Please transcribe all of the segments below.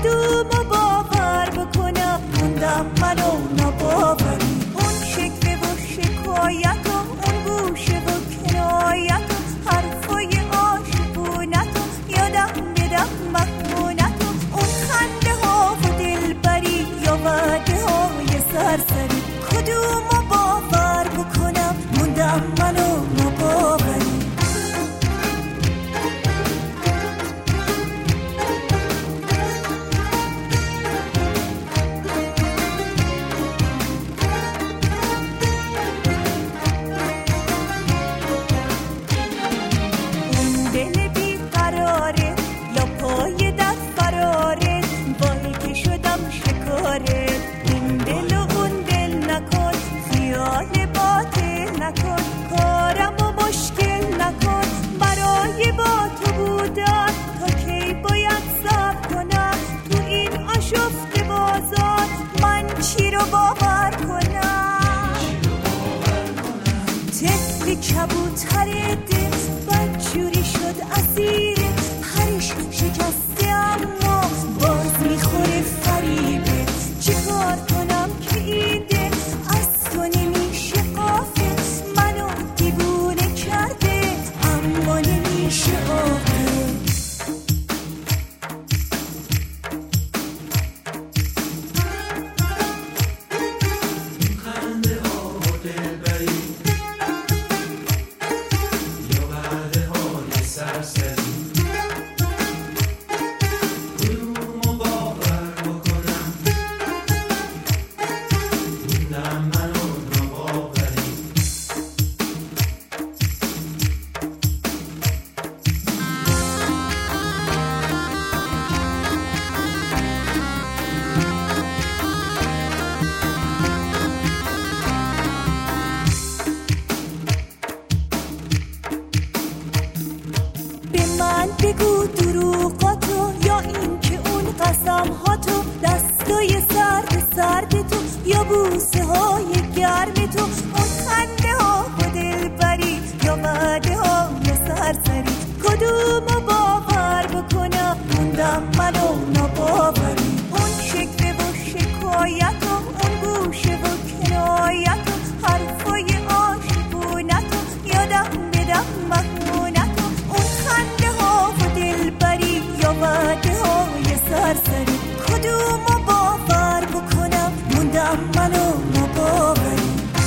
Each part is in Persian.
کدومو باور بکنم موندم منو نباوری. اون شکوه و شکایت و اون گوشه و کنایت و حرفای عاشقونت و یادم بدم مهمونت و اون خنده ها و دلبری یا وعده های سرسری. کدومو باور بکنم موندم منو نباوری. کبوتر دل بدجوری شد اسیر پرش شکسته اما باز میخوره فریبه. چی کار کنم که این دل از تو نمیشه غافل؟ منو دیوونه کرده اما نمیشه عاقل. بگو دروغاتو یا این که اون قسمهاتو، دستای سرد تو یا بوسه های گرم تو، اون خنده ها و دلبری یا وعده های سرسری. کدومو باور بکنم موندم منو نباوری. اون شکوه و شکایت و اون گوشه و کنایت و حرفای عاشقونت و یادم بدم مهمونت و اون خنده ها و دلبری یا وعده های سرسری. کدومو باور بکنم موندم منو نباوری.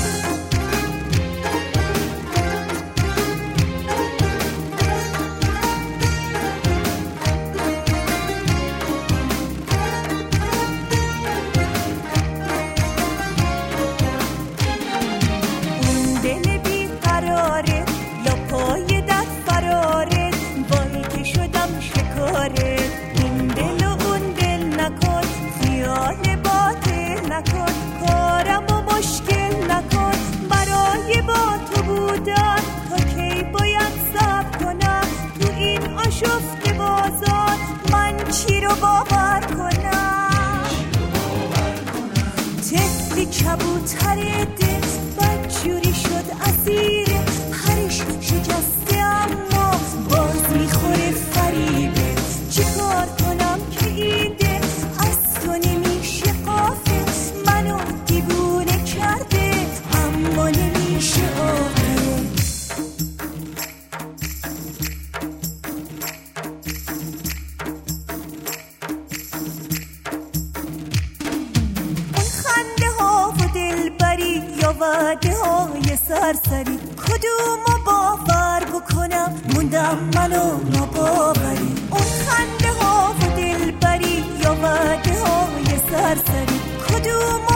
شفت بازار من چی رو باور کنم؟ طفلی کبوتر دل بدجوری شد اسیر پرش شکسته اما باز میخوره فریبه. چی کار کنم که این دل از تو نمیشه غافل؟ منو دیوونه کرده اما نمیشه عاقل. وعده های سرسری. کدومو باور بکنم موندم منو نباوری. اون خنده ها و دلبری یا وعده های سرسری. کدومو